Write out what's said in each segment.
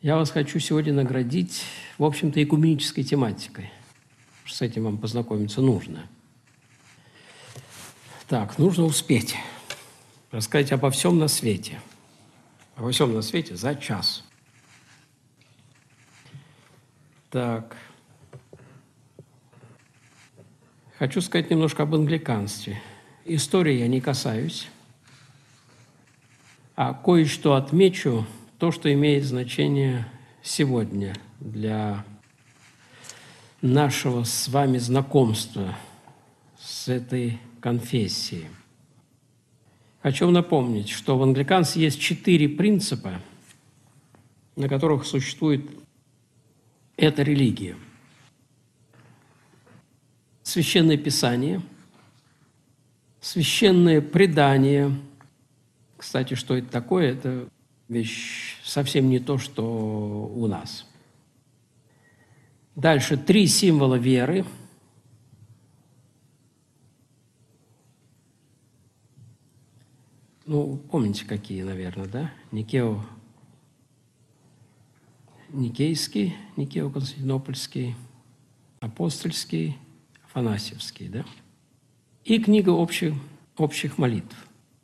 Я вас хочу сегодня наградить, в общем-то, экуменической тематикой. С этим вам познакомиться нужно. Так, нужно успеть рассказать обо всем на свете. Обо всем на свете за час. Так. Хочу сказать немножко об англиканстве. Истории я не касаюсь, а кое-что отмечу, то, что имеет значение сегодня для нашего с вами знакомства с этой конфессией. Хочу напомнить, что в англиканстве есть 4 принципа, на которых существует эта религия. Священное Писание, священное предание. Кстати, что это такое? Это вещь совсем не то, что у нас. Дальше 3 символа веры. Ну, помните, какие, наверное, да? Никейский, Никео-Константинопольский, Апостольский, Афанасьевский, да? И книга общих молитв.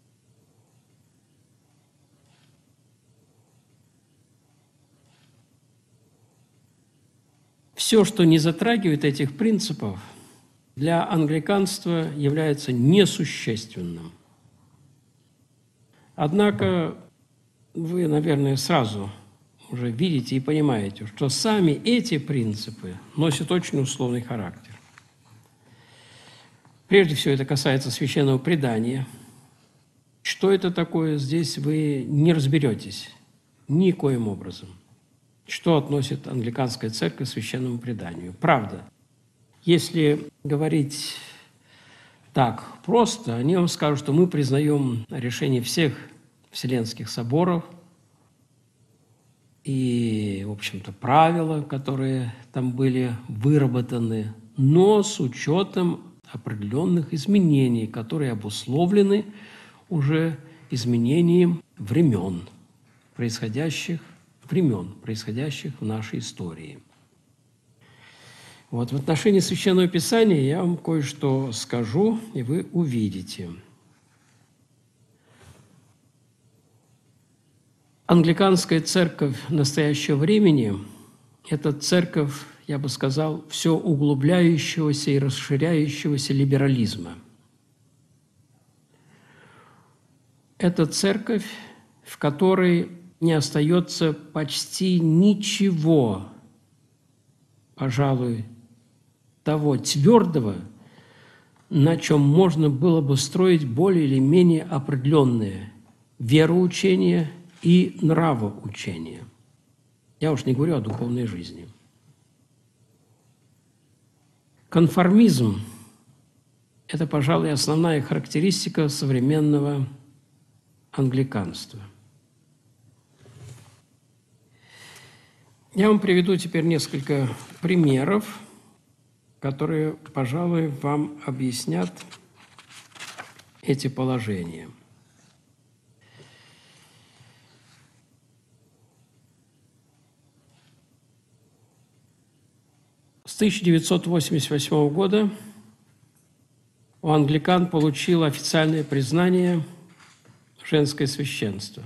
Все, что не затрагивает этих принципов, для англиканства является несущественным. Однако вы, наверное, сразу уже видите и понимаете, что сами эти принципы носят очень условный характер. Прежде всего, это касается священного предания. Что это такое, здесь вы не разберетесь никоим образом. Что относит англиканская церковь к священному преданию? Правда, если говорить так просто, они вам скажут, что мы признаем решение всех Вселенских соборов и, в общем-то, правила, которые там были выработаны, но с учетом определенных изменений, которые обусловлены уже изменением времен, происходящих в нашей истории. Вот в отношении Священного Писания я вам кое-что скажу, и вы увидите. Англиканская церковь настоящего времени – это церковь, я бы сказал, все углубляющегося и расширяющегося либерализма. Это церковь, в которой не остается почти ничего, пожалуй, того твердого, на чем можно было бы строить более или менее определенные вероучения и нравоучения. Я уж не говорю о духовной жизни. Конформизм – это, пожалуй, основная характеристика современного англиканства. Я вам приведу теперь несколько примеров, которые, пожалуй, вам объяснят эти положения. С 1988 года у англикан получило официальное признание женское священство.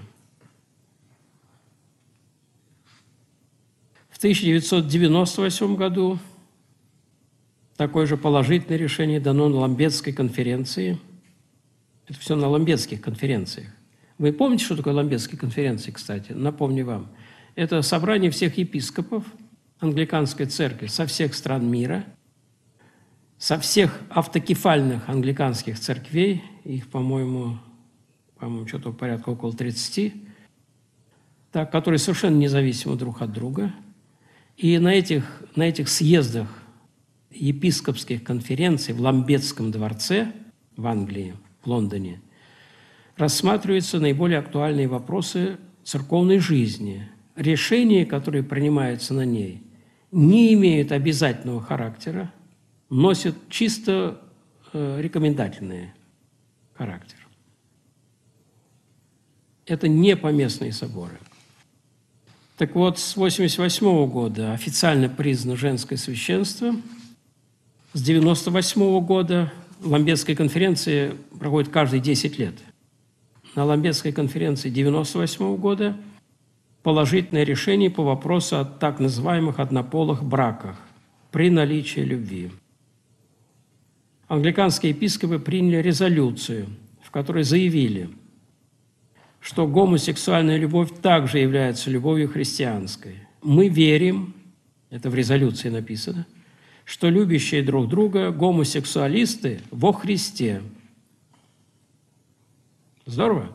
В 1998 году такое же положительное решение дано на Ламбетской конференции. Это все на Ламбетских конференциях. Вы помните, что такое Ламбетские конференции, кстати? Напомню вам. Это собрание всех епископов англиканской церкви со всех стран мира, со всех автокефальных англиканских церквей, их, по-моему, что-то порядка около 30, так, которые совершенно независимы друг от друга. И на этих съездах епископских конференций в Ламбетском дворце в Англии, в Лондоне, рассматриваются наиболее актуальные вопросы церковной жизни. Решения, которые принимаются на ней, не имеют обязательного характера, носят чисто рекомендательный характер. Это не поместные соборы. Так вот, с 1988 года официально признано женское священство. С 1998 года Ламбетская конференция проходит каждые 10 лет. На Ламбетской конференции 1998 года положительное решение по вопросу о так называемых однополых браках при наличии любви. Англиканские епископы приняли резолюцию, в которой заявили, что гомосексуальная любовь также является любовью христианской. Мы верим, это в резолюции написано, что любящие друг друга гомосексуалисты во Христе. Здорово?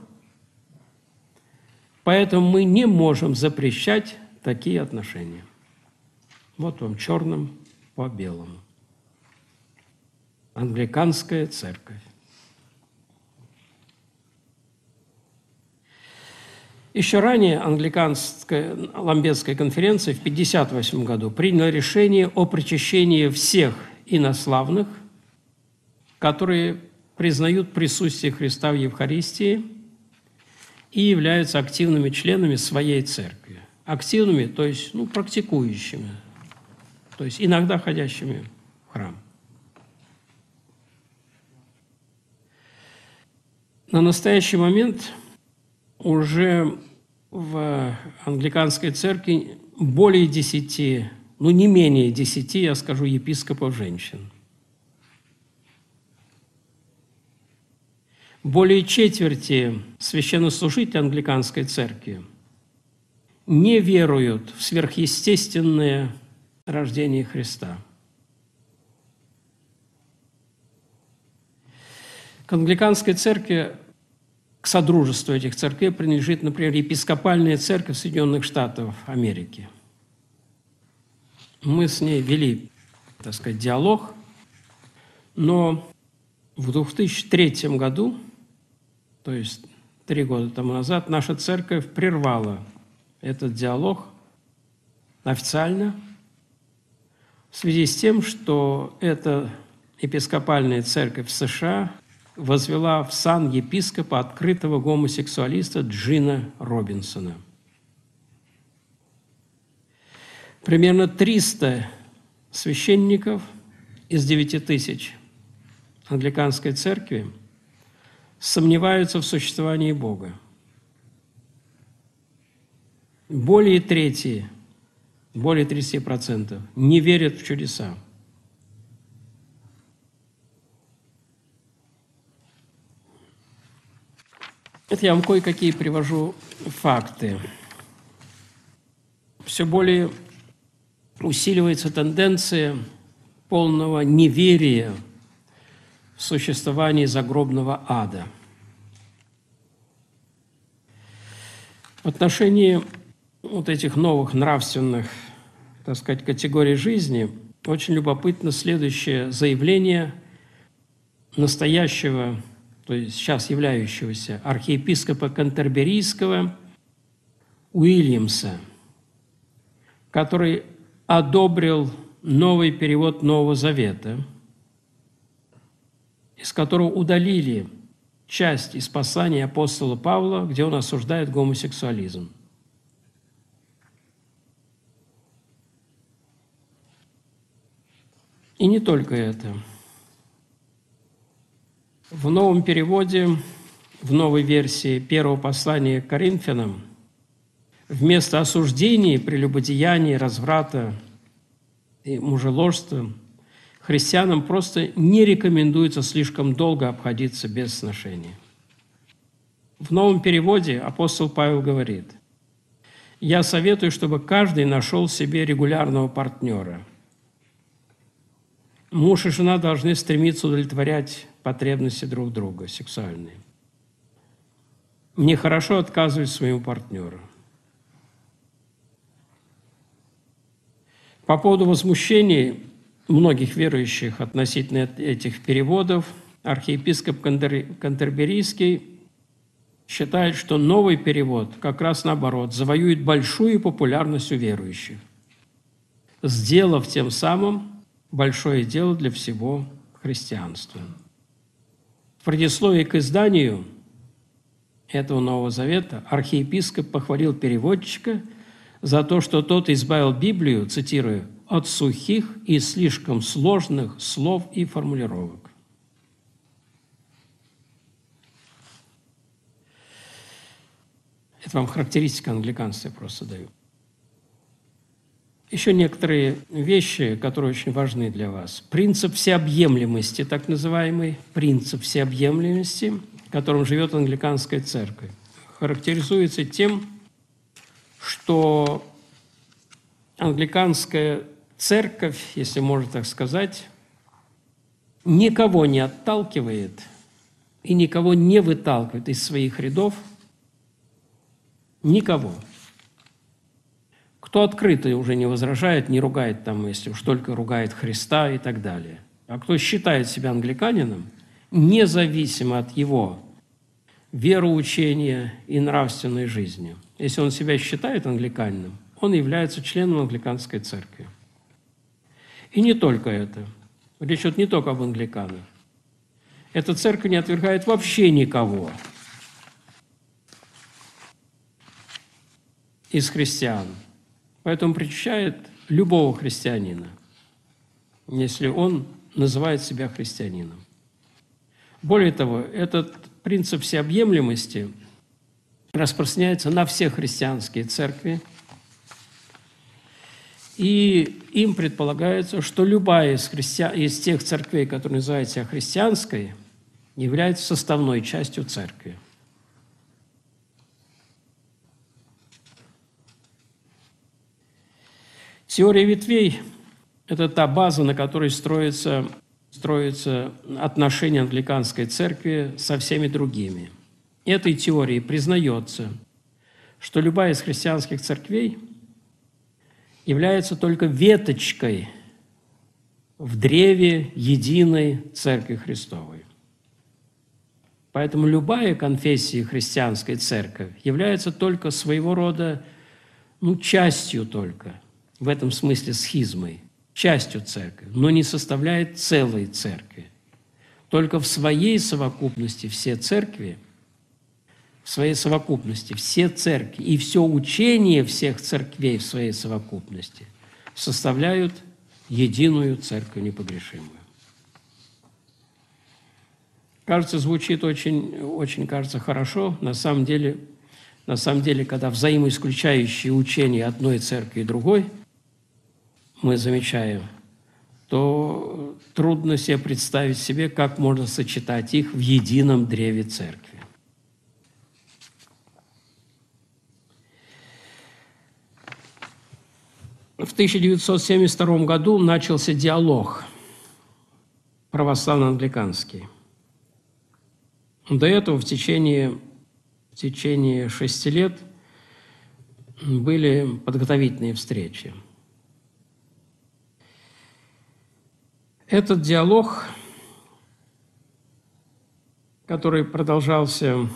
Поэтому мы не можем запрещать такие отношения. Вот вам черным по белому. Англиканская церковь. Еще ранее Англиканская Ламбетская конференция в 1958 году приняла решение о причащении всех инославных, которые признают присутствие Христа в Евхаристии и являются активными членами своей церкви. Активными, то есть практикующими, то есть иногда ходящими в храм. На настоящий момент уже в англиканской церкви более 10, не менее 10, я скажу, епископов женщин. Более четверти священнослужителей англиканской церкви не веруют в сверхъестественное рождение Христа. К англиканской церкви, к содружеству этих церквей принадлежит, например, епископальная церковь Соединенных Штатов Америки. Мы с ней вели, диалог, но в 2003 году, то есть 3 года тому назад, наша церковь прервала этот диалог официально в связи с тем, что эта епископальная церковь в США возвела в сан епископа открытого гомосексуалиста Джина Робинсона. Примерно 300 священников из 9000 англиканской церкви сомневаются в существовании Бога. Более трети, более 30% не верят в чудеса. Это я вам кое-какие привожу факты. Все более усиливается тенденция полного неверия в существование загробного ада. В отношении этих новых нравственных, категорий жизни очень любопытно следующее заявление настоящего, то есть сейчас являющегося архиепископа Кантерберийского Уильямса, который одобрил новый перевод Нового Завета, из которого удалили часть из послания апостола Павла, где он осуждает гомосексуализм. И не только это. В новом переводе, в новой версии первого послания к Коринфянам, вместо осуждения прелюбодеяния, разврата и мужеложства христианам просто не рекомендуется слишком долго обходиться без сношения. В новом переводе апостол Павел говорит: «Я советую, чтобы каждый нашел себе регулярного партнера. Муж и жена должны стремиться удовлетворять потребности друг друга, сексуальные. Нехорошо отказывать своему партнеру». По поводу возмущений многих верующих относительно этих переводов, архиепископ Кантерберийский считает, что новый перевод как раз наоборот завоюет большую популярность у верующих, сделав тем самым большое дело для всего христианства. В предисловии к изданию этого Нового Завета архиепископ похвалил переводчика за то, что тот избавил Библию, цитирую, «от сухих и слишком сложных слов и формулировок». Это вам характеристика англиканства я просто даю. Еще некоторые вещи, которые очень важны для вас. Принцип всеобъемлемости, так называемый принцип всеобъемлемости, которым живет англиканская церковь, характеризуется тем, что англиканская церковь, если можно так сказать, никого не отталкивает и никого не выталкивает из своих рядов, никого. Кто открыто уже не возражает, не ругает там, если уж только ругает Христа и так далее. А кто считает себя англиканином, независимо от его вероучения и нравственной жизни, если он себя считает англиканином, он является членом англиканской церкви. И не только это. Речь идет не только об англиканах. Эта церковь не отвергает вообще никого из христиан. Поэтому причащает любого христианина, если он называет себя христианином. Более того, этот принцип всеобъемлемости распространяется на все христианские церкви, и им предполагается, что любая из тех церквей, которые называют себя христианской, является составной частью церкви. Теория ветвей – это та база, на которой строятся отношения англиканской церкви со всеми другими. Этой теорией признается, что любая из христианских церквей является только веточкой в древе единой Церкви Христовой. Поэтому любая конфессия христианской церкви является только своего рода, частью только, в этом смысле схизмой, частью церкви, но не составляет целой церкви. Только в своей совокупности все церкви, все церкви и все учение всех церквей в своей совокупности составляют единую церковь непогрешимую. Кажется, звучит очень кажется хорошо. На самом деле, когда взаимоисключающие учения одной церкви и другой мы замечаем, то трудно себе представить себе, как можно сочетать их в едином древе церкви. В 1972 году начался диалог православно-англиканский. До этого в течение 6 лет были подготовительные встречи. Этот диалог, который продолжался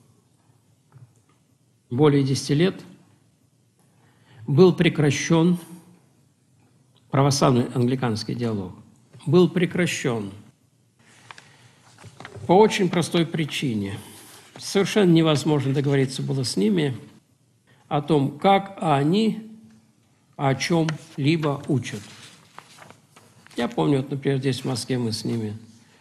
более 10 лет, был прекращен, православный англиканский диалог, был прекращен по очень простой причине. Совершенно невозможно договориться было с ними о том, как они о чем-либо учат. Я помню, например, здесь в Москве мы с ними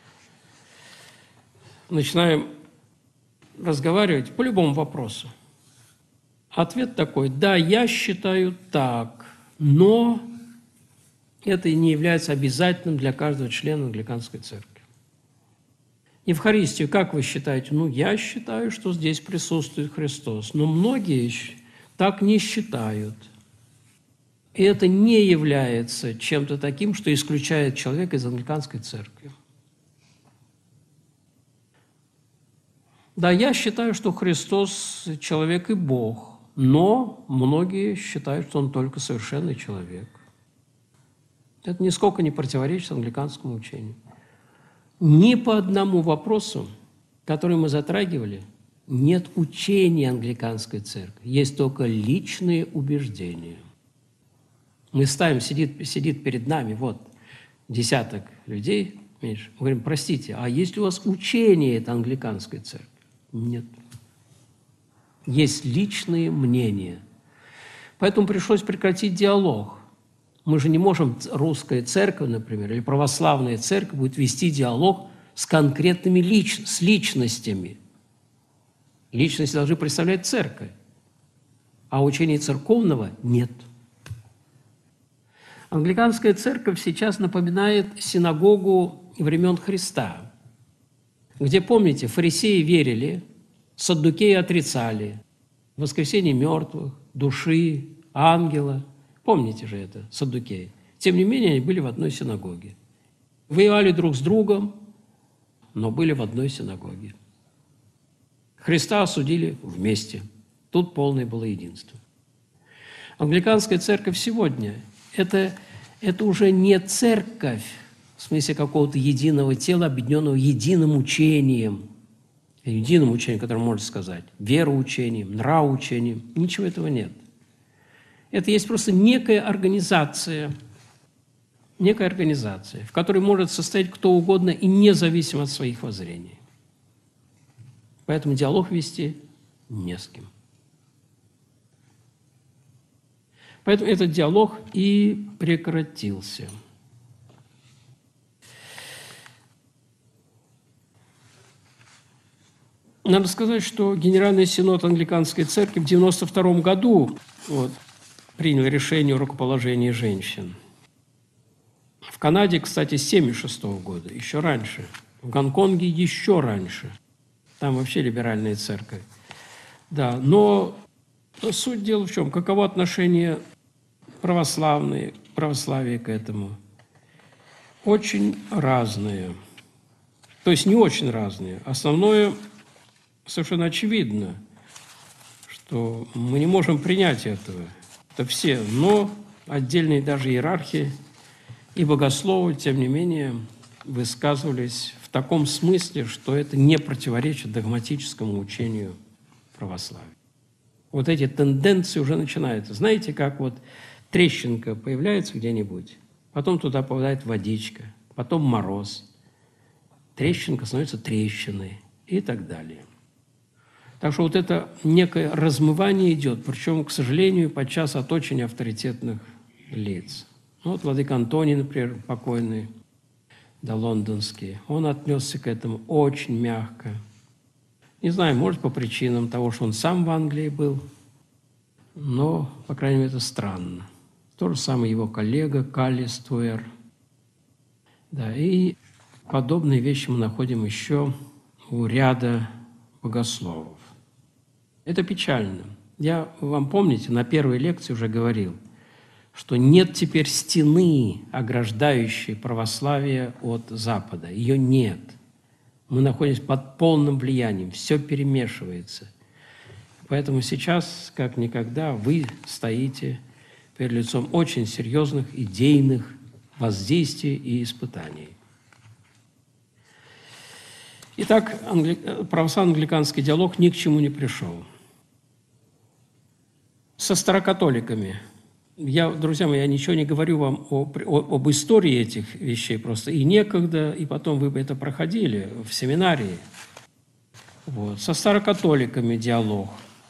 начинаем разговаривать по любому вопросу. Ответ такой: да, я считаю так, но это не является обязательным для каждого члена англиканской церкви. Евхаристию, как вы считаете? Я считаю, что здесь присутствует Христос, но многие так не считают. И это не является чем-то таким, что исключает человека из англиканской церкви. Да, я считаю, что Христос – человек и Бог, но многие считают, что Он только совершенный человек. Это нисколько не противоречит англиканскому учению. Ни по одному вопросу, который мы затрагивали, нет учения англиканской церкви, есть только личные убеждения. Мы ставим, сидит перед нами десяток людей, меньше. Мы говорим: простите, а есть ли у вас учение этой англиканской церкви? Нет. Есть личные мнения. Поэтому пришлось прекратить диалог. Мы же не можем, русская церковь, например, или православная церковь будет вести диалог с конкретными личностями. Личности должны представлять церковь, а учения церковного нет. Англиканская церковь сейчас напоминает синагогу времен Христа, где, помните, фарисеи верили, саддукеи отрицали воскресение мертвых, души, ангела. Помните же это, саддукеи. Тем не менее, они были в одной синагоге. Воевали друг с другом, но были в одной синагоге. Христа осудили вместе. Тут полное было единство. Англиканская церковь сегодня – это уже не церковь в смысле какого-то единого тела, объединенного единым учением, которое можно сказать, вероучением, нравоучением. Ничего этого нет. Это есть просто некая организация, в которой может состоять кто угодно и независимо от своих воззрений. Поэтому диалог вести не с кем. Поэтому этот диалог и прекратился. Надо сказать, что Генеральный синод Англиканской церкви в 1992 году принял решение о рукоположении женщин. В Канаде, кстати, с 1976 года, еще раньше. В Гонконге еще раньше. Там вообще либеральная церковь. Да, но суть дела в чем? Каково отношение православия к этому? Очень разные. То есть не очень разные. Основное совершенно очевидно, что мы не можем принять этого. Это все, но отдельные даже иерархи и богословы, тем не менее, высказывались в таком смысле, что это не противоречит догматическому учению православия. Вот эти тенденции уже начинаются. Знаете, как трещинка появляется где-нибудь, потом туда попадает водичка, потом мороз, трещинка становится трещиной и так далее. Так что это некое размывание идет, причем, к сожалению, подчас от очень авторитетных лиц. Владыка Антоний, например, покойный, лондонский, он отнесся к этому очень мягко. Не знаю, может, по причинам того, что он сам в Англии был, но, по крайней мере, это странно. То же самое его коллега Каллис Туэр. Да, и подобные вещи мы находим еще у ряда богословов. Это печально. Я вам, помните, на первой лекции уже говорил, что нет теперь стены, ограждающей православие от Запада. Ее нет. Мы находимся под полным влиянием, все перемешивается. Поэтому сейчас, как никогда, вы стоите перед лицом очень серьезных идейных воздействий и испытаний. Итак, православно-англиканский диалог ни к чему не пришел. Со старокатоликами. Друзья мои, я ничего не говорю вам об истории этих вещей просто. И некогда, и потом вы бы это проходили в семинарии. Со старокатоликами диалог.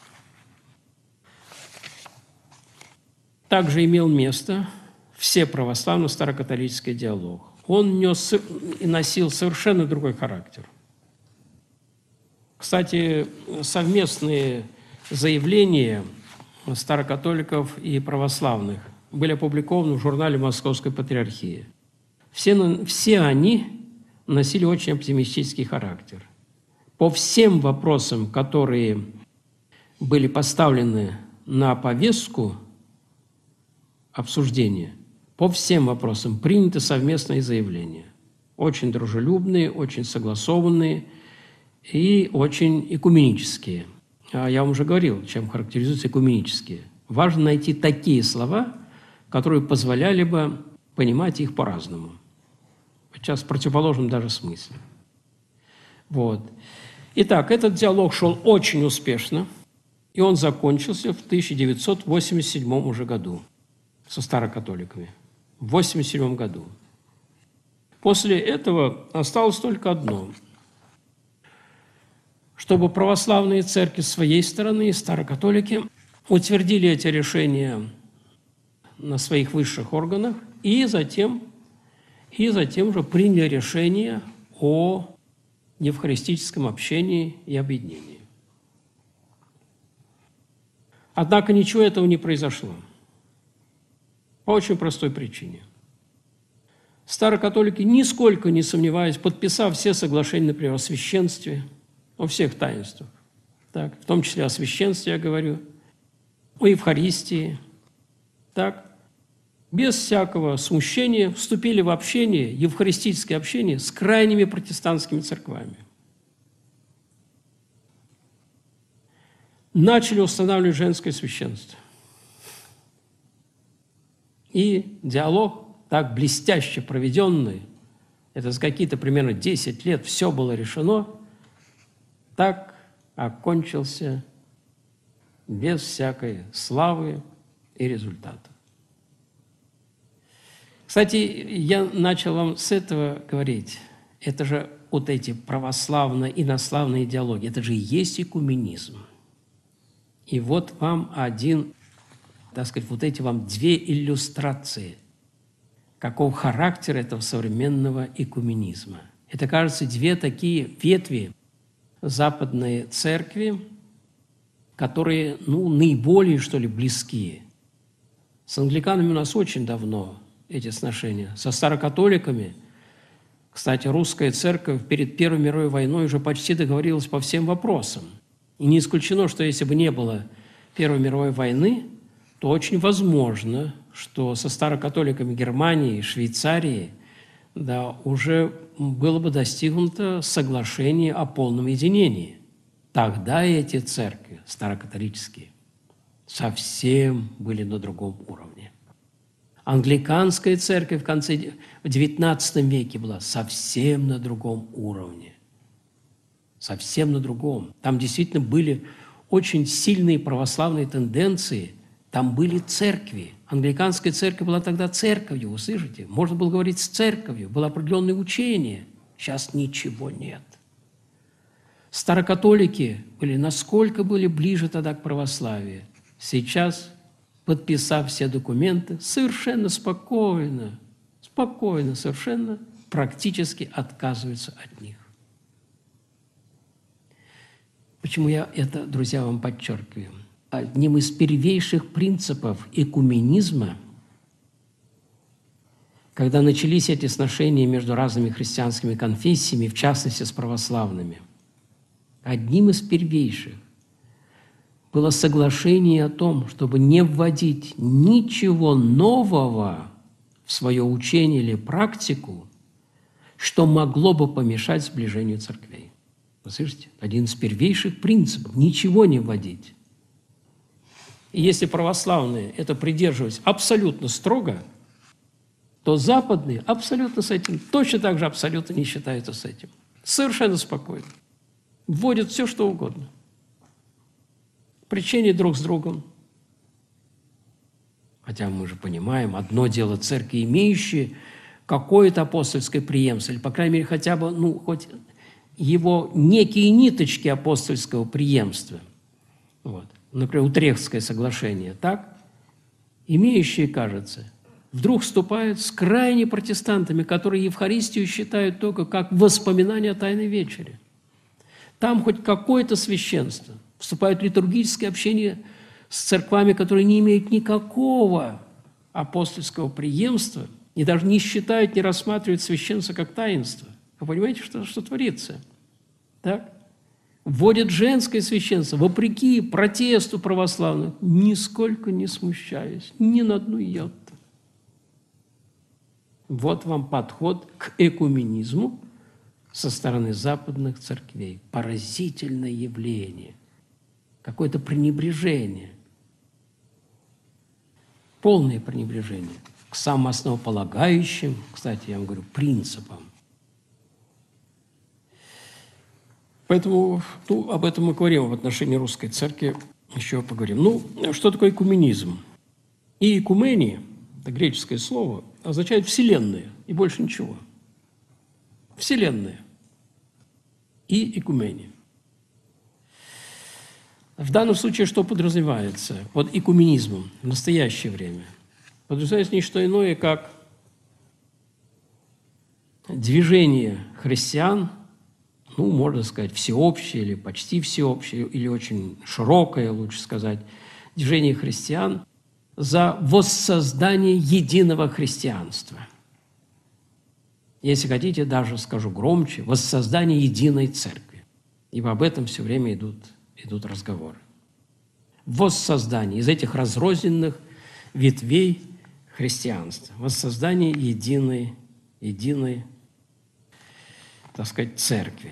Также имел место всеправославно-старокатолический диалог. Он нес и носил совершенно другой характер. Кстати, совместные заявления старокатоликов и православных были опубликованы в журнале Московской Патриархии. Все они носили очень оптимистический характер. По всем вопросам, которые были поставлены на повестку обсуждения, по всем вопросам приняты совместные заявления. Очень дружелюбные, очень согласованные и очень экуменические. Я вам уже говорил, чем характеризуются экуменические. Важно найти такие слова, которые позволяли бы понимать их по-разному. Сейчас в противоположном даже смысле. Итак, этот диалог шел очень успешно, и он закончился в 1987 уже году со старокатоликами. В 1987 году. После этого осталось только одно – чтобы православные церкви с своей стороны и старокатолики утвердили эти решения на своих высших органах и затем же приняли решение о евхаристическом общении и объединении. Однако ничего этого не произошло. По очень простой причине. Старокатолики, нисколько не сомневаясь, подписав все соглашения, например, о священстве, о всех таинствах, так, в том числе о священстве, я говорю, о Евхаристии, так, без всякого смущения вступили в общение, евхаристическое общение с крайними протестантскими церквями. Начали устанавливать женское священство. И диалог, так блестяще проведенный, это за какие-то примерно 10 лет все было решено, так окончился без всякой славы и результата. Кстати, я начал вам с этого говорить. Это же вот эти православно-инославные идеологии, это же и есть экуменизм. И вот вам так сказать, вот эти вам две иллюстрации, какого характера этого современного экуменизма. Это, кажется, две такие ветви западной церкви, которые, наиболее, что ли, близкие. С англиканами у нас очень давно эти сношения. Со старокатоликами, кстати, русская церковь перед Первой мировой войной уже почти договорилась по всем вопросам. И не исключено, что если бы не было Первой мировой войны, то очень возможно, что со старокатоликами Германии, Швейцарии, да, уже было бы достигнуто соглашение о полном единении. Тогда эти церкви, старокатолические, совсем были на другом уровне. Англиканская церковь в XIX веке была совсем на другом уровне. Совсем на другом. Там действительно были очень сильные православные тенденции, там были церкви. Англиканская церковь была тогда церковью, вы слышите? Можно было говорить с церковью, было определенное учение. Сейчас ничего нет. Старокатолики насколько были ближе тогда к православию. Сейчас, подписав все документы, совершенно спокойно, совершенно практически отказываются от них. Почему я это, друзья, вам подчеркиваю? Одним из первейших принципов экуменизма, когда начались эти сношения между разными христианскими конфессиями, в частности с православными, одним из первейших было соглашение о том, чтобы не вводить ничего нового в свое учение или практику, что могло бы помешать сближению церквей. Вы слышите? Один из первейших принципов – ничего не вводить. И если православные это придерживались абсолютно строго, то западные абсолютно с этим, точно так же абсолютно не считаются с этим. Совершенно спокойно. Вводят все, что угодно. Причине друг с другом. Хотя мы же понимаем, одно дело церкви, имеющие какое-то апостольское преемство, или, по крайней мере, хотя бы, хоть его некие ниточки апостольского преемства. Вот. Например, Утрехтское соглашение, так? Имеющие, кажется, вдруг вступают с крайне протестантами, которые Евхаристию считают только как воспоминание о Тайной Вечере. Там хоть какое-то священство. Вступают в литургическое общение с церквами, которые не имеют никакого апостольского преемства и даже не считают, не рассматривают священство как таинство. Вы понимаете, что творится? Так? Вводят женское священство, вопреки протесту православных, нисколько не смущаясь, ни на одну йоту. Вот вам подход к экуменизму со стороны западных церквей. Поразительное явление. Какое-то пренебрежение. Полное пренебрежение к самым основополагающим, кстати, я вам говорю, принципам. Поэтому об этом мы говорим в отношении русской церкви, еще поговорим. Что такое экуменизм? И экумения, это греческое слово, означает «вселенная» и больше ничего. Вселенная и экумения. В данном случае что подразумевается под экуменизмом в настоящее время? Подразумевается не что иное, как движение христиан, ну, можно сказать, всеобщее или почти всеобщее, или очень широкое, лучше сказать, движение христиан за воссоздание единого христианства. Если хотите, даже скажу громче, воссоздание единой церкви. Ибо об этом все время идут разговоры. Воссоздание из этих разрозненных ветвей христианства. Воссоздание единой, так сказать, церкви.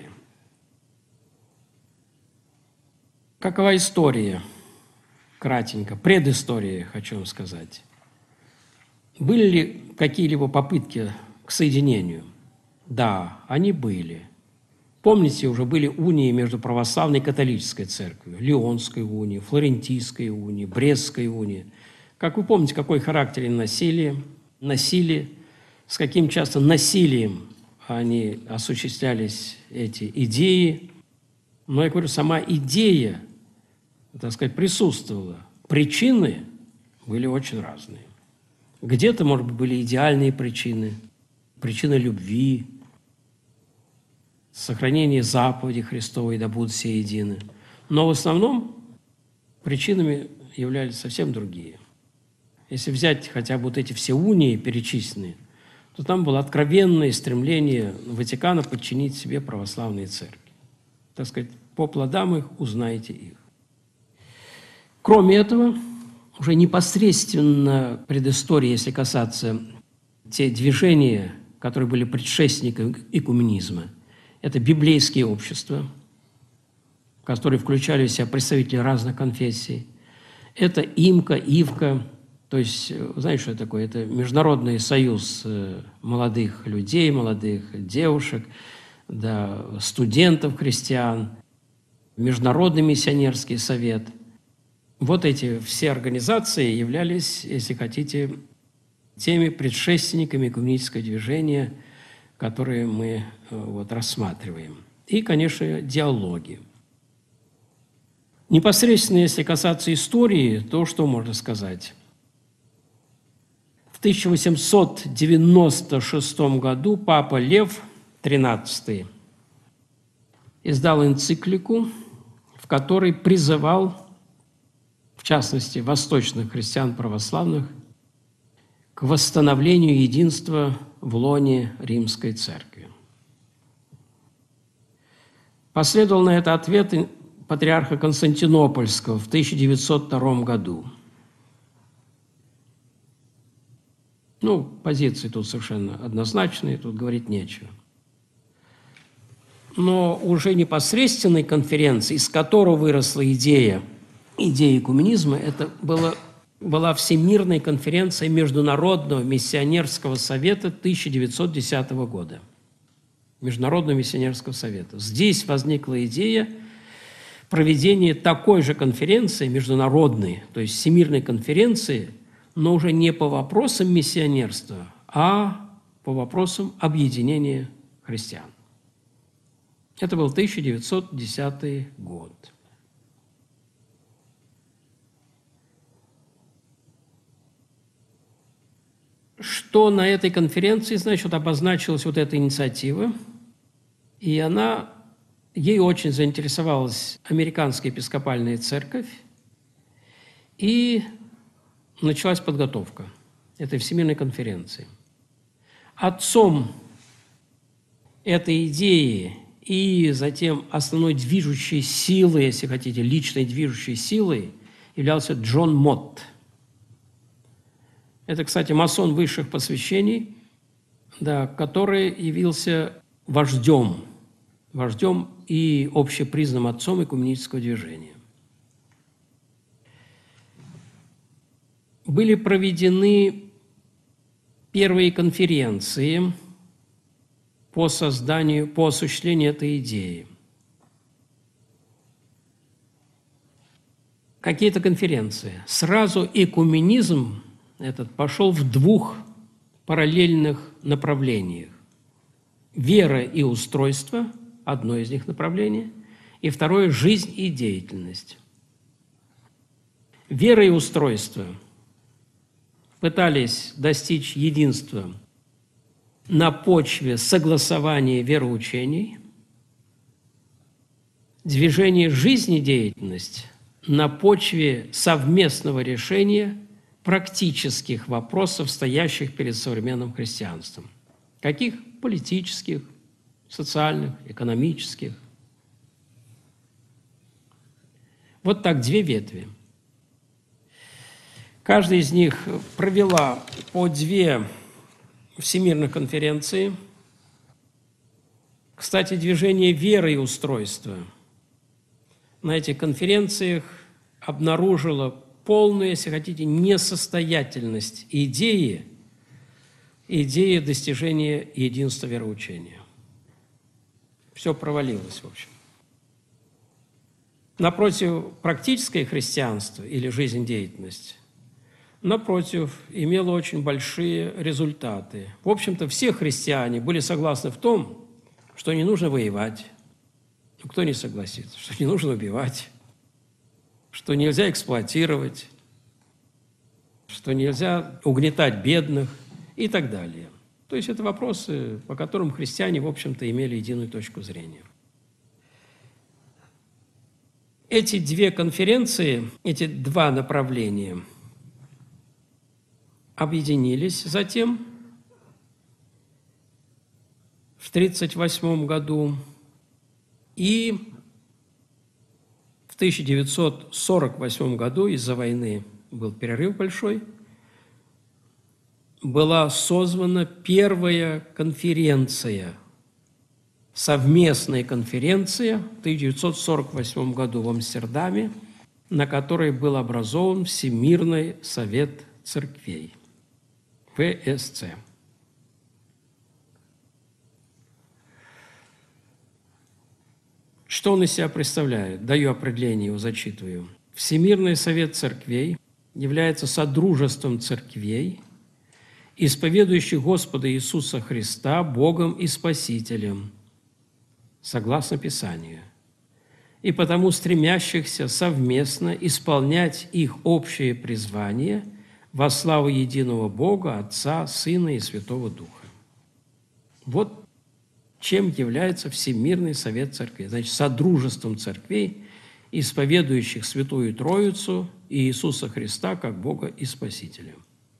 Какова история? Кратенько. Предыстория, хочу вам сказать. Были ли какие-либо попытки к соединению? Да, они были. Помните, уже были унии между православной и католической церковью. Лионской унии, Флорентийской унии, Брестской унии. Как вы помните, какой характер они носили, с каким часто насилием они осуществлялись, эти идеи. Но я говорю, сама идея, так сказать, присутствовала. Причины были очень разные. Где-то, может быть, были идеальные причины, причины любви, сохранение заповедей Христовой, да будут все едины. Но в основном причинами являлись совсем другие. Если взять хотя бы вот эти все унии перечисленные, то там было откровенное стремление Ватикана подчинить себе православные церкви. Так сказать, по плодам их узнаете их. Кроме этого, уже непосредственно предыстории, если касаться те движения, которые были предшественниками экуменизма, это библейские общества, которые включали в себя представители разных конфессий. Это ИМКа, ИВКа, то есть, знаете, что это такое? Это Международный союз молодых людей, молодых девушек, да, студентов христиан, Международный миссионерский совет. Вот эти все организации являлись, если хотите, теми предшественниками экуменического движения, которые мы рассматриваем. И, конечно, диалоги. Непосредственно, если касаться истории, то что можно сказать? В 1896 году папа Лев XIII издал энциклику, в которой призывал, в частности, восточных христиан православных, к восстановлению единства в лоне Римской Церкви. Последовал на это ответ патриарха Константинопольского в 1902 году. Позиции тут совершенно однозначные, тут говорить нечего. Но уже непосредственной конференции, из которой выросла идея экуменизма, это была Всемирная конференция Международного миссионерского совета 1910 года. Международного миссионерского совета. Здесь возникла идея проведения такой же конференции международной, то есть Всемирной конференции, но уже не по вопросам миссионерства, а по вопросам объединения христиан. Это был 1910 год. Что на этой конференции, значит, обозначилась вот эта инициатива, и ей очень заинтересовалась Американская епископальная церковь, и началась подготовка этой Всемирной конференции. Отцом этой идеи и затем основной движущей силой, если хотите, личной движущей силой являлся Джон Мотт. Это, кстати, масон высших посвящений, да, который явился вождем и общепризнанным отцом экуменического движения. Были проведены первые конференции по осуществлению этой идеи. Какие-то конференции. Сразу экуменизм этот пошел в двух параллельных направлениях. Вера и устройство – одно из них направлений, и второе – жизнь и деятельность. вероустройства пытались достичь единства на почве согласования вероучений, движение жизнедеятельность на почве совместного решения практических вопросов, стоящих перед современным христианством. Каких? Политических, социальных, экономических. Вот так две ветви. Каждая из них провела по две всемирных конференции. Кстати, движение веры и устройства на этих конференциях обнаружило полную, если хотите, несостоятельность идеи достижения единства вероучения. Все провалилось, в общем. Напротив, практическое христианство или жизнедеятельность, напротив, имело очень большие результаты. В общем-то, все христиане были согласны в том, что не нужно воевать. Ну, кто не согласится? Что не нужно убивать, что нельзя эксплуатировать, что нельзя угнетать бедных и так далее. То есть это вопросы, по которым христиане, в общем-то, имели единую точку зрения. Эти две конференции, эти два направления объединились затем в 1938 году, и в 1948 году из-за войны был перерыв большой, была созвана первая конференция, совместная конференция в 1948 году в Амстердаме, на которой был образован Всемирный совет церквей, ВСЦ. Что он из себя представляет? Даю определение, его зачитываю. Всемирный совет церквей является содружеством церквей, исповедующих Господа Иисуса Христа Богом и Спасителем, согласно Писанию, и потому стремящихся совместно исполнять их общее призвание во славу единого Бога, Отца, Сына и Святого Духа. Вот чем является Всемирный совет церквей. Значит, содружеством церквей, исповедующих Святую Троицу и Иисуса Христа как Бога и Спасителя.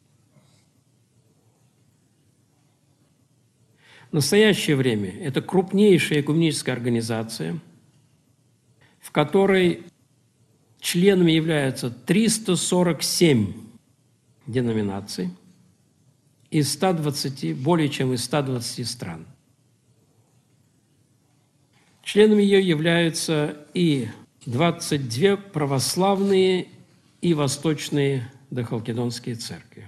В настоящее время это крупнейшая экуменическая организация, в которой членами являются 347 деноминаций из 120, более чем из 120 стран. Членами ее являются и 22 православные и восточные дохалкидонские церкви.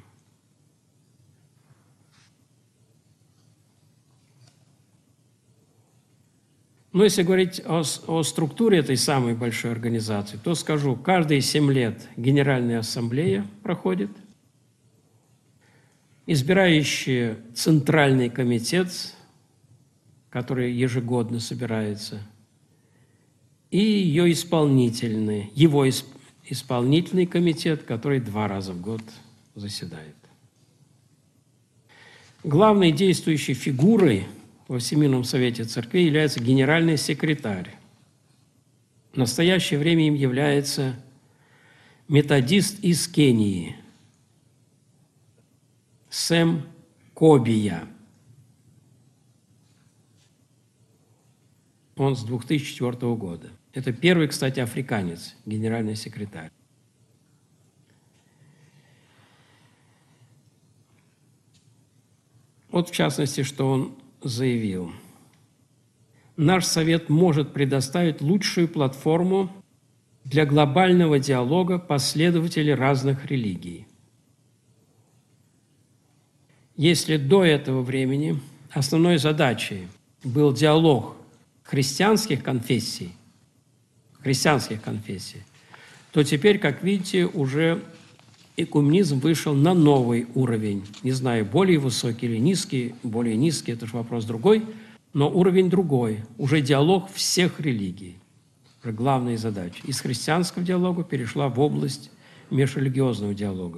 Но если говорить о структуре этой самой большой организации, то скажу, каждые 7 лет Генеральная Ассамблея проходит, избирающий Центральный комитет, который ежегодно собирается, и его исполнительный комитет, который 2 раза в год заседает. Главной действующей фигурой во Всемирном совете церквей является генеральный секретарь. В настоящее время им является методист из Кении Сэм Кобия. Он с 2004 года. Это первый, кстати, африканец, генеральный секретарь. Вот, в частности, что он заявил. Наш совет может предоставить лучшую платформу для глобального диалога последователей разных религий. Если до этого времени основной задачей был диалог христианских конфессий, то теперь, как видите, уже экуменизм вышел на новый уровень. Не знаю, более высокий или низкий, более низкий, это же вопрос другой, но уровень другой. Уже диалог всех религий. Уже главная задача. Из христианского диалога перешла в область межрелигиозного диалога.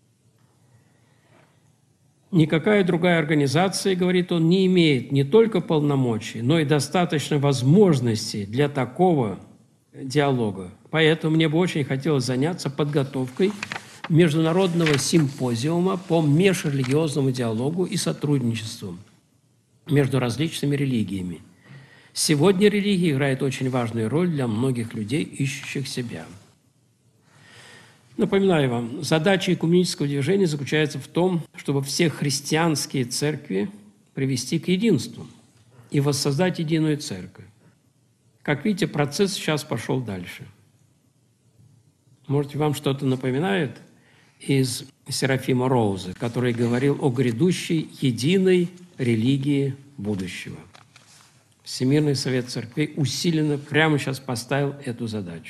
Никакая другая организация, говорит он, не имеет не только полномочий, но и достаточно возможностей для такого диалога. Поэтому мне бы очень хотелось заняться подготовкой международного симпозиума по межрелигиозному диалогу и сотрудничеству между различными религиями. Сегодня религия играет очень важную роль для многих людей, ищущих себя. Напоминаю вам, задача экуменического движения заключается в том, чтобы все христианские церкви привести к единству и воссоздать единую церковь. Как видите, процесс сейчас пошел дальше. Может, вам что-то напоминает из Серафима Роуза, который говорил о грядущей единой религии будущего. Всемирный совет церквей усиленно прямо сейчас поставил эту задачу.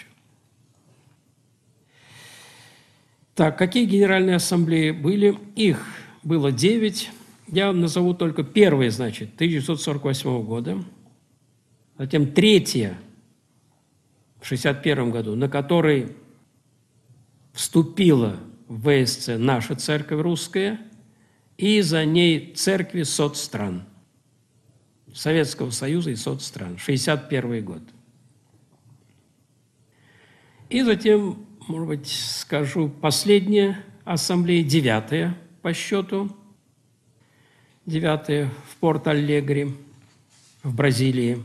Так, какие генеральные ассамблеи были? Их было 9. Я вам назову только первые, значит, 1948 года. Затем третья в 1961 году, на которой вступила в ВСЦ наша церковь русская, и за ней церкви соцстран, Советского Союза и соцстран, 1961 год. И затем, может быть, скажу, последняя ассамблея, 9-я по счету, 9-я в Порто-Алегре, в Бразилии.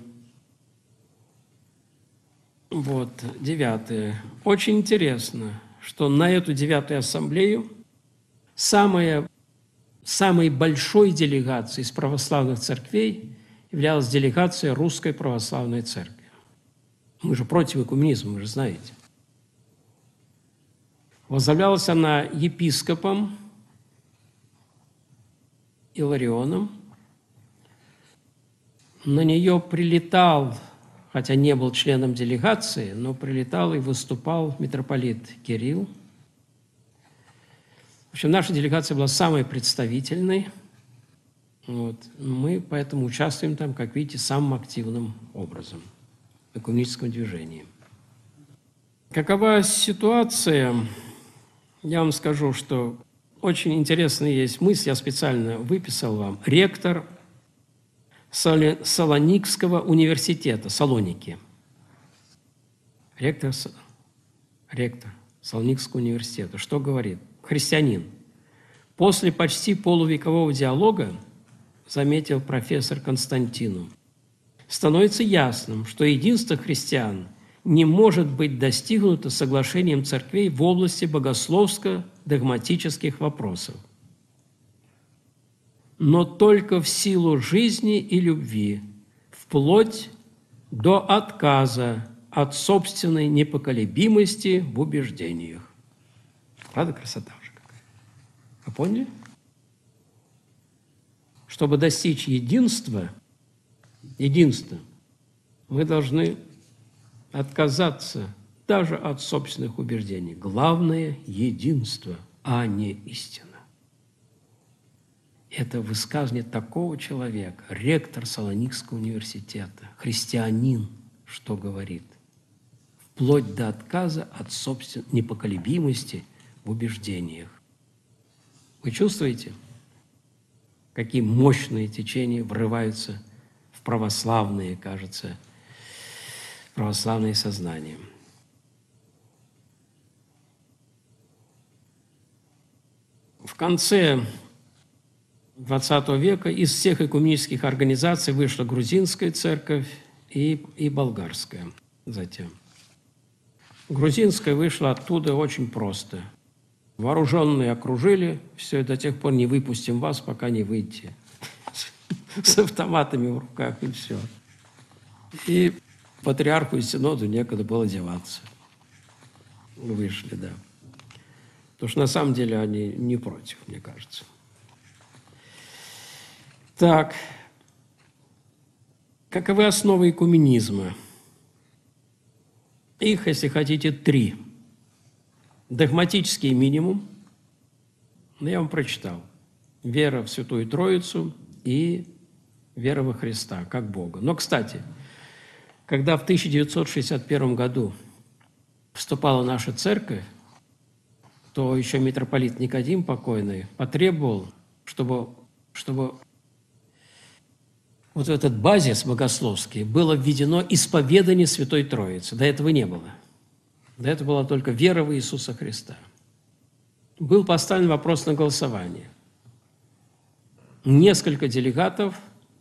Вот, 9-я. Очень интересно, что на эту 9-ю ассамблею самой большой делегацией из православных церквей являлась делегация Русской Православной Церкви. Мы же против экуменизма, вы же знаете. Возглавлялась она епископом Иларионом. На нее прилетал, хотя не был членом делегации, но прилетал и выступал митрополит Кирилл. В общем, наша делегация была самой представительной. Вот. Мы поэтому участвуем там, как видите, самым активным образом в экуменическом движении. Какова ситуация? Я вам скажу, что очень интересная есть мысль, я специально выписал вам. Ректор Салоникского университета, Салоники. Ректор Салоникского университета. Что говорит? Христианин. После почти полувекового диалога, заметил профессор Константину, становится ясным, что единство христиан не может быть достигнуто соглашением церквей в области богословско-догматических вопросов, но только в силу жизни и любви, вплоть до отказа от собственной непоколебимости в убеждениях. Правда, красота уже какая? Вы поняли? Чтобы достичь единства, мы должны отказаться даже от собственных убеждений. Главное – единство, а не истина. Это высказывание такого человека, ректор Салоникского университета, христианин, что говорит, вплоть до отказа от собственной непоколебимости в убеждениях. Вы чувствуете, какие мощные течения врываются в православные, кажется, православные сознания. В конце XX века из всех экуменических организаций вышла грузинская церковь и болгарская затем. Грузинская вышла оттуда очень просто. Вооруженные окружили, все, до тех пор не выпустим вас, пока не выйдете. С автоматами в руках, и все. И патриарху и синоду некогда было деваться. Вышли, да. Потому что на самом деле они не против, мне кажется. Так, каковы основы экуменизма? Их, если хотите, 3. Догматический минимум, я вам прочитал. Вера в Святую Троицу и вера во Христа, как Бога. Но, кстати, когда в 1961 году вступала наша церковь, то еще митрополит Никодим покойный потребовал, чтобы вот этот базис богословский было введено исповедание Святой Троицы. До этого не было. До этого была только вера в Иисуса Христа. Был поставлен вопрос на голосование. Несколько делегатов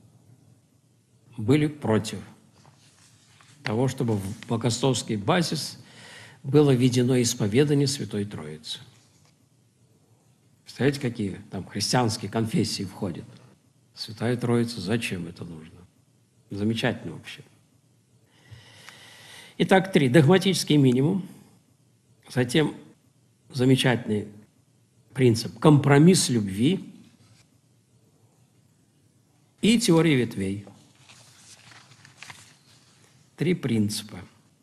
были против того, чтобы в богословский базис было введено исповедание Святой Троицы. Представляете, какие там христианские конфессии входят? Святая Троица, зачем это нужно? Замечательно вообще. Итак, 3. Догматический минимум. Затем замечательный принцип компромисс любви и теория ветвей. 3 принципа.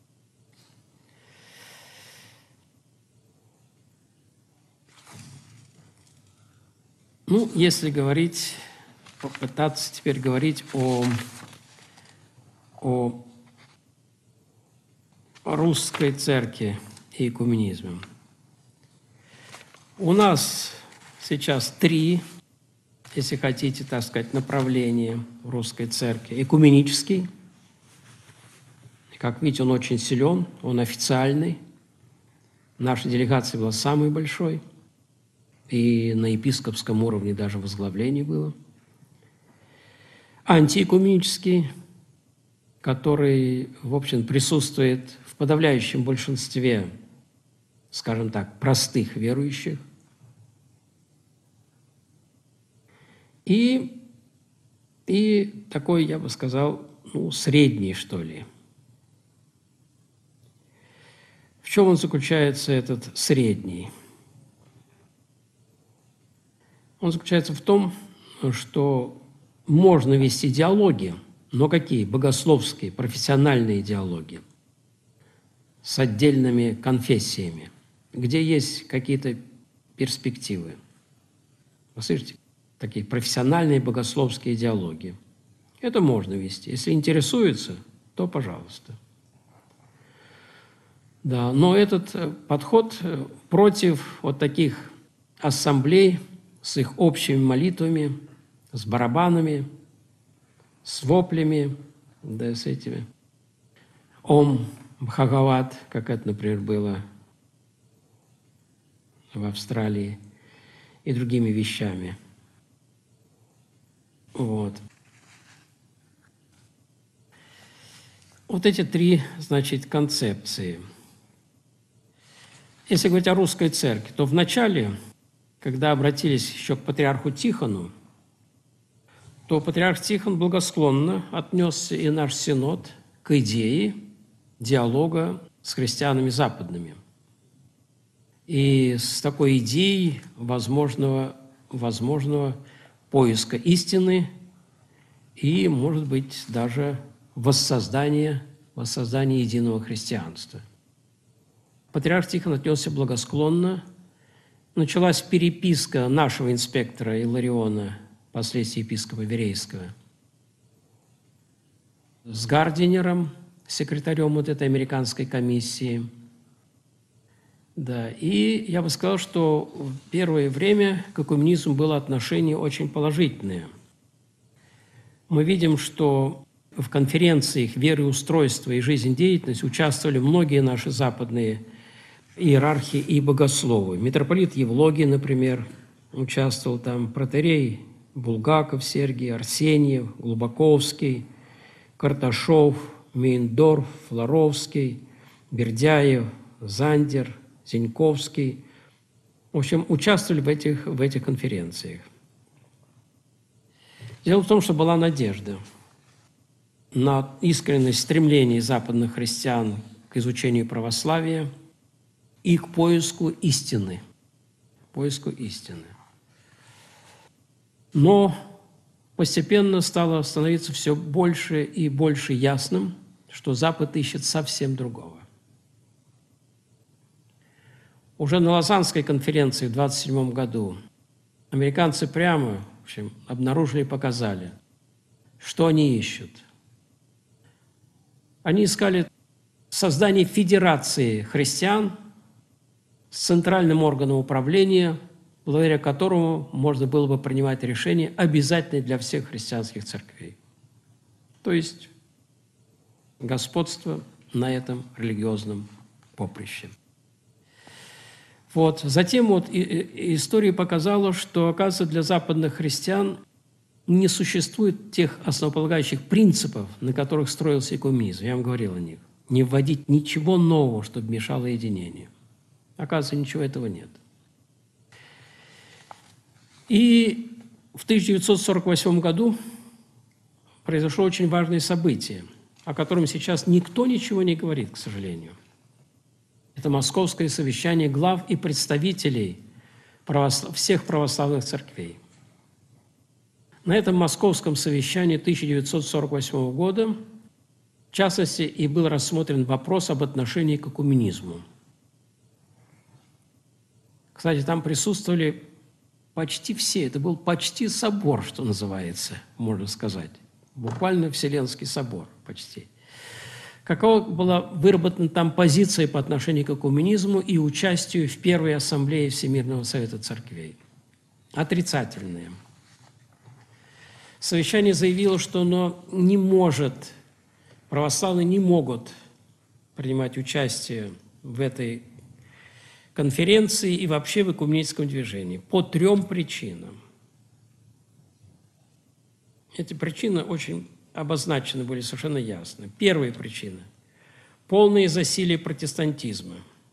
Ну, если говорить, попытаться теперь говорить о русской церкви и экуменизме. У нас сейчас 3, если хотите, так сказать, направления в русской церкви. Экуменический. Как видите, он очень силен, он официальный. Наша делегация была самой большой. И на епископском уровне даже возглавление было. Антиэкуменический, который, в общем, присутствует в подавляющем большинстве, скажем так, простых верующих. И такой, я бы сказал, средний, что ли. В чем он заключается, этот средний? Он заключается в том, что можно вести диалоги, но какие? Богословские, профессиональные диалоги с отдельными конфессиями, где есть какие-то перспективы. Вы слышите? Такие профессиональные богословские диалоги. Это можно вести. Если интересуется, то пожалуйста. Да, но этот подход против вот таких ассамблей с их общими молитвами, с барабанами, с воплями, да, с этими Ом Бхагават, как это, например, было в Австралии, и другими вещами. Вот. Вот эти 3, значит, концепции. Если говорить о русской церкви, то вначале, когда обратились еще к патриарху Тихону, то патриарх Тихон благосклонно отнесся и наш синод к идее диалога с христианами западными. И с такой идеей возможного поиска истины и, может быть, даже воссоздания единого христианства. Патриарх Тихон отнесся благосклонно. Началась переписка нашего инспектора Илариона, впоследствии епископа Верейского, с Гардинером, секретарем вот этой американской комиссии. Да, и я бы сказал, что в первое время к экуменизму было отношение очень положительное. Мы видим, что в конференциях «Вероустройство и жизнедеятельность» участвовали многие наши западные иерархи и богословы. Митрополит Евлогий, например, участвовал там, протоиерей Булгаков Сергий, Арсеньев, Глубоковский, Карташов, Мейндорф, Флоровский, Бердяев, Зандер, Зиньковский. В общем, участвовали в этих конференциях. Дело в том, что была надежда на искренность стремлений западных христиан к изучению православия и к поиску истины. Но постепенно стало становиться все больше и больше ясным, что Запад ищет совсем другого. Уже на Лозаннской конференции в 1927 году американцы прямо, в общем, обнаружили и показали, что они ищут. Они искали создание федерации христиан с центральным органом управления, благодаря которому можно было бы принимать решения, обязательные для всех христианских церквей. То есть господство на этом религиозном поприще. Вот. Затем история показала, что, оказывается, для западных христиан не существует тех основополагающих принципов, на которых строился экуменизм. Я вам говорил о них. Не вводить ничего нового, чтобы мешало единению. Оказывается, ничего этого нет. И в 1948 году произошло очень важное событие, о котором сейчас никто ничего не говорит, к сожалению. Это Московское совещание глав и представителей всех православных церквей. На этом Московском совещании 1948 года, в частности, и был рассмотрен вопрос об отношении к экуменизму. Кстати, там присутствовали почти все, это был почти собор, что называется, можно сказать. Буквально Вселенский собор почти. Какова была выработана там позиция по отношению к экуменизму и участию в Первой Ассамблее Всемирного Совета Церквей? Отрицательные. Совещание заявило, что оно не может, православные не могут принимать участие в этой конференции и вообще в экуменическом движении по 3 причинам. Эти причины очень обозначены были совершенно ясно. Первая причина – полное засилие протестантизма.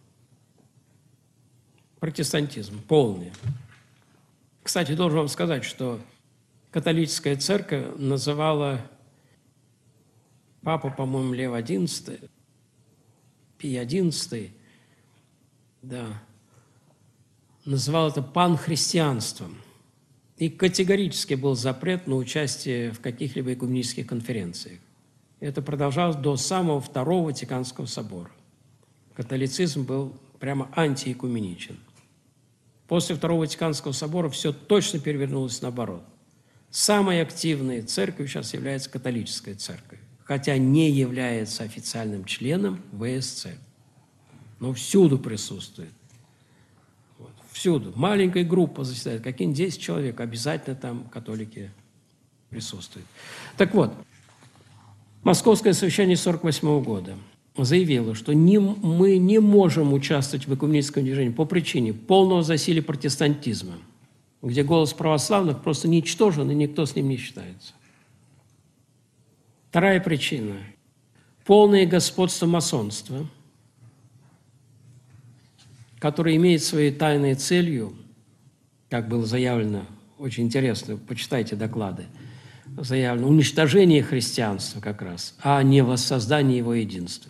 Протестантизм полный. Кстати, должен вам сказать, что католическая церковь называла папа, по-моему, Лев XI, Пий XI, да, называл это панхристианством. И категорически был запрет на участие в каких-либо экуменических конференциях. Это продолжалось до самого Второго Ватиканского собора. Католицизм был прямо антиэкуменичен. После Второго Ватиканского собора все точно перевернулось наоборот. Самой активной церковью сейчас является католическая церковь, хотя не является официальным членом ВСЦ, но всюду присутствует. Всюду. Маленькая группа заседает, какие-нибудь 10 человек, обязательно там католики присутствуют. Так вот, Московское совещание 1948 года заявило, что мы не можем участвовать в экуменическом движении по причине полного засилия протестантизма, где голос православных просто ничтожен, и никто с ним не считается. Вторая причина – полное господство масонства, который имеет своей тайной целью, как было заявлено, очень интересно, почитайте доклады, заявлено уничтожение христианства как раз, а не воссоздание его единства.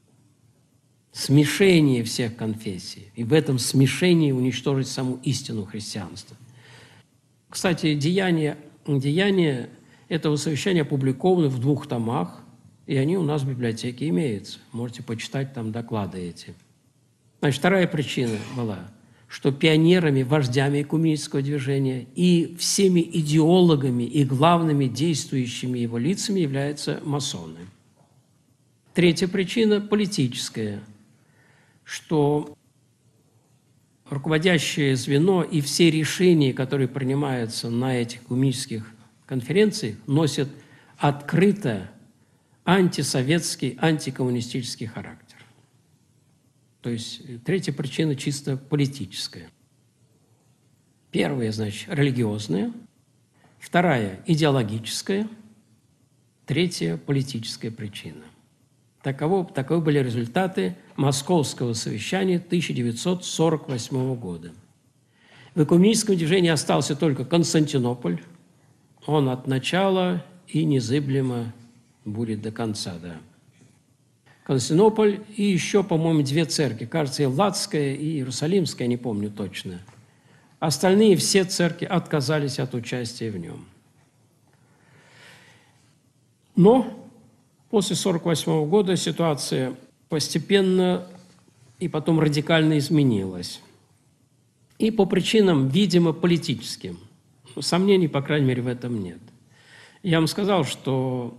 Смешение всех конфессий. И в этом смешении уничтожить саму истину христианства. Кстати, деяния этого совещания опубликованы в 2 томах, и они у нас в библиотеке имеются. Можете почитать там доклады эти. Значит, вторая причина была, что пионерами, вождями экуменического движения и всеми идеологами и главными действующими его лицами являются масоны. Третья причина – политическая, что руководящее звено и все решения, которые принимаются на этих экуменических конференциях, носят открыто антисоветский, антикоммунистический характер. То есть третья причина чисто политическая. Первая, значит, религиозная. Вторая – идеологическая. Третья – политическая причина. Таковы были результаты Московского совещания 1948 года. В экуменическом движении остался только Константинополь. Он от начала и незыблемо будет до конца, да. Константинополь и еще, по-моему, 2 церкви. Кажется, Элладская и Иерусалимская, не помню точно. Остальные все церкви отказались от участия в нем. Но после 1948 года ситуация постепенно и потом радикально изменилась. И по причинам, видимо, политическим. Сомнений, по крайней мере, в этом нет. Я вам сказал, что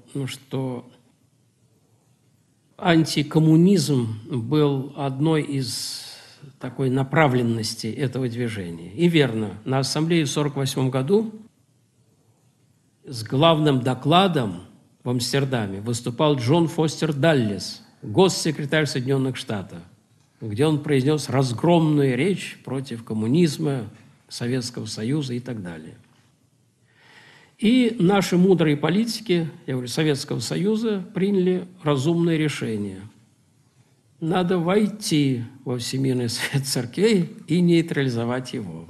антикоммунизм был одной из такой направленности этого движения. И верно, на ассамблее в 1948 году с главным докладом в Амстердаме выступал Джон Фостер Даллес, госсекретарь Соединенных Штатов, где он произнес разгромную речь против коммунизма, Советского Союза и так далее. И наши мудрые политики, я говорю, Советского Союза, приняли разумное решение. Надо войти во Всемирный Совет Церквей и нейтрализовать его.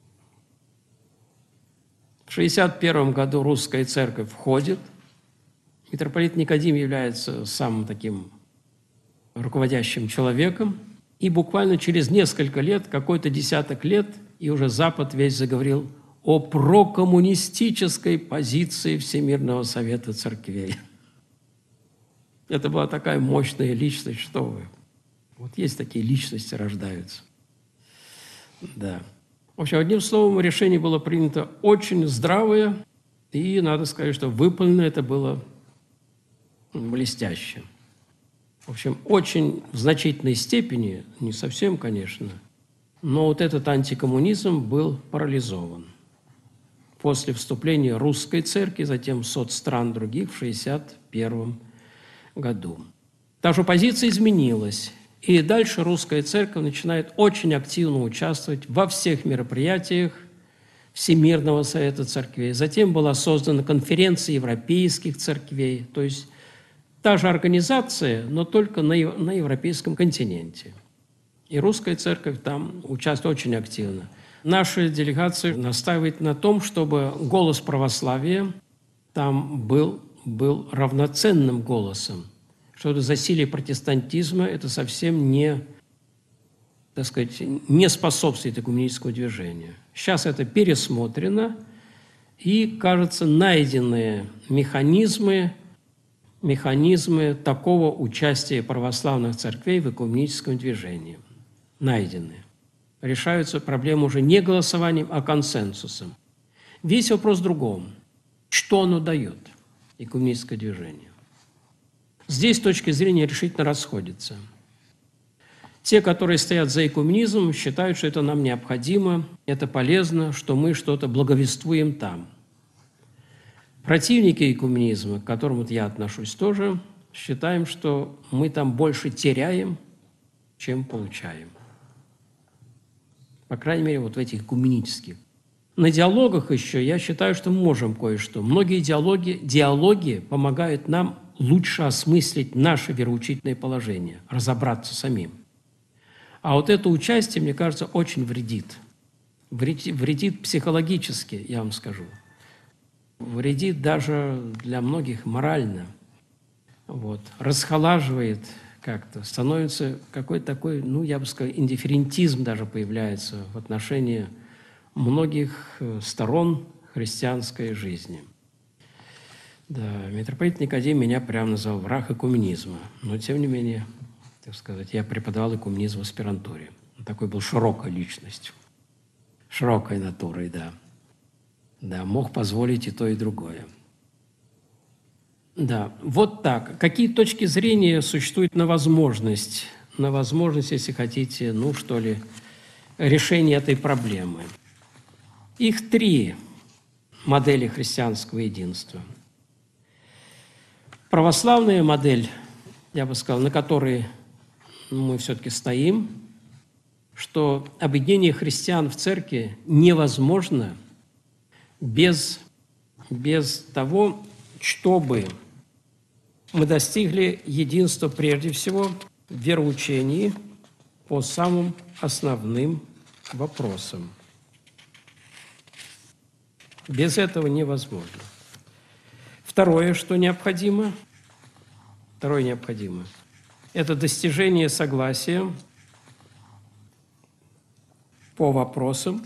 В 1961 году русская церковь входит. Митрополит Никодим является самым таким руководящим человеком. И буквально через несколько лет, какой-то десяток лет, и уже Запад весь заговорил о прокоммунистической позиции Всемирного Совета Церквей. Это была такая мощная личность, что вы. Вот есть такие личности, рождаются. Да. В общем, одним словом, решение было принято очень здравое, и надо сказать, что выполнено это было блестяще. В общем, очень в значительной степени, не совсем, конечно, но вот этот антикоммунизм был парализован после вступления русской церкви, затем соцстран других в 1961 году. Так что позиция изменилась, и дальше русская церковь начинает очень активно участвовать во всех мероприятиях Всемирного Совета Церквей. Затем была создана конференция европейских церквей, то есть та же организация, но только на европейском континенте. И русская церковь там участвует очень активно. Наша делегация настаивает на том, чтобы голос православия там был равноценным голосом, что это засилие протестантизма, это совсем не, так сказать, не способствует экуменическому движению. Сейчас это пересмотрено, и, кажется, найдены механизмы такого участия православных церквей в экуменическом движении. Найдены. Решаются проблемы уже не голосованием, а консенсусом. Весь вопрос в другом. Что оно дает, экуменическое движение? Здесь точки зрения решительно расходятся. Те, которые стоят за экуменизмом, считают, что это нам необходимо, это полезно, что мы что-то благовествуем там. Противники экуменизма, к которому я отношусь тоже, считаем, что мы там больше теряем, чем получаем. По крайней мере, вот в этих экуменических. На диалогах еще я считаю, что мы можем кое-что. Многие диалоги помогают нам лучше осмыслить наше вероучительное положение, разобраться самим. А вот это участие, мне кажется, очень вредит. Вредит психологически, я вам скажу. Вредит даже для многих морально. Вот. Расхолаживает как-то. Становится какой-то такой, я бы сказал, индифферентизм даже появляется в отношении многих сторон христианской жизни. Да, митрополит Никодим меня прямо назвал враг экуменизма. Но, тем не менее, так сказать, я преподавал экуменизм в аспирантуре. Он такой был широкой личностью. Широкой натурой, да. Да, мог позволить и то, и другое. Да, вот так. Какие точки зрения существуют на возможность, если хотите, решения этой проблемы? Их три модели христианского единства. Православная модель, я бы сказал, на которой мы все-таки стоим, что объединение христиан в церкви невозможно без того, чтобы мы достигли единства прежде всего в вероучении по самым основным вопросам. Без этого невозможно. Второе, что необходимо, это достижение согласия по вопросам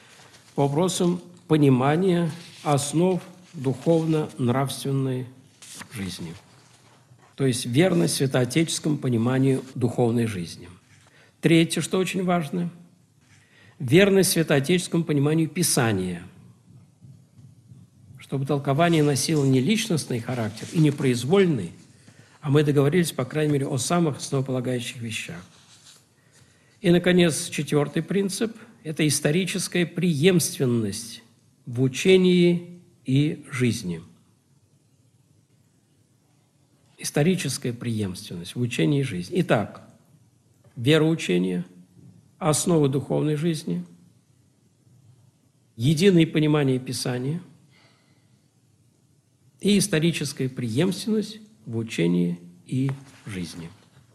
понимания основ духовно-нравственной жизни. То есть верность святоотеческому пониманию духовной жизни. Третье, что очень важно, верность святоотеческому пониманию Писания, чтобы толкование носило не личностный характер и не произвольный, а мы договорились, по крайней мере, о самых основополагающих вещах. И, наконец, четвертый принцип – это историческая преемственность в учении и жизни. Историческая преемственность в учении и жизни. Итак, вероучение, основы духовной жизни, единое понимание Писания и историческая преемственность в учении и жизни.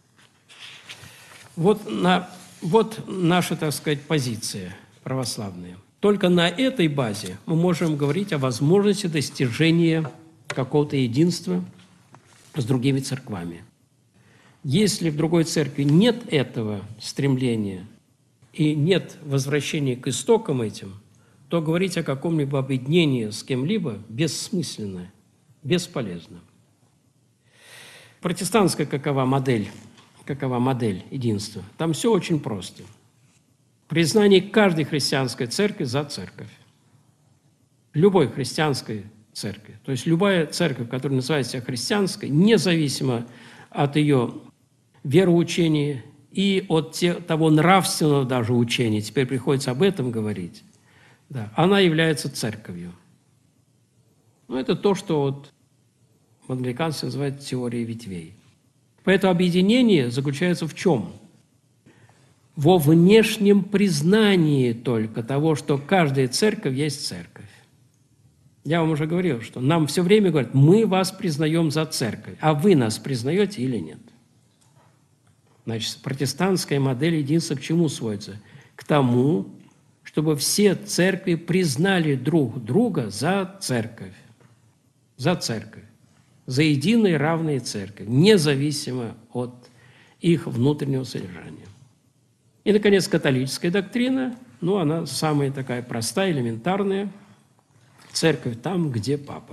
Вот наша, так сказать, позиция православная. Только на этой базе мы можем говорить о возможности достижения какого-то единства с другими церквами. Если в другой церкви нет этого стремления и нет возвращения к истокам этим, то говорить о каком-либо объединении с кем-либо бессмысленно, бесполезно. Протестантская какова модель единства? Там все очень просто. Признание каждой христианской церкви за церковь. Любой христианской церкви. То есть любая церковь, которая называет себя христианской, независимо от ее вероучения и от того нравственного даже учения, теперь приходится об этом говорить, да, она является церковью. Ну, это то, что вот в англиканстве называют теорией ветвей. Поэтому объединение заключается в чем? Во внешнем признании только того, что каждая церковь есть церковь. Я вам уже говорил, что нам все время говорят, мы вас признаем за церковь, а вы нас признаете или нет? Значит, протестантская модель единства к чему сводится? К тому, чтобы все церкви признали друг друга за церковь. За церковь. За единую и равную церковь, независимо от их внутреннего содержания. И, наконец, католическая доктрина, ну, она самая такая простая, элементарная. Церковь там, где папа.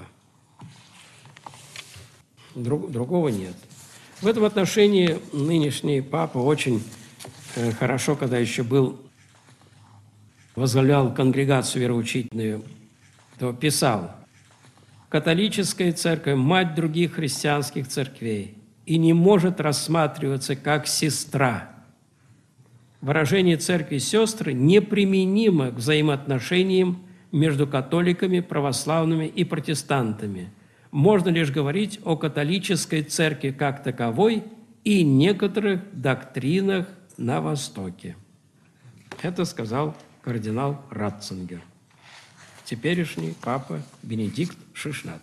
Другого нет. В этом отношении нынешний папа очень хорошо, когда еще возглавлял конгрегацию вероучительную, то писал: «Католическая церковь – мать других христианских церквей и не может рассматриваться как сестра. Выражение церкви сестры неприменимо к взаимоотношениям между католиками, православными и протестантами. Можно лишь говорить о католической церкви как таковой и некоторых доктринах на Востоке». Это сказал кардинал Ратцингер, теперешний папа Бенедикт XVI.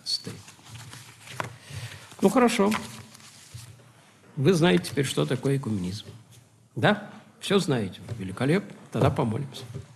Ну, хорошо. Вы знаете теперь, что такое экуменизм. Да? Все знаете. Великолепно. Тогда помолимся.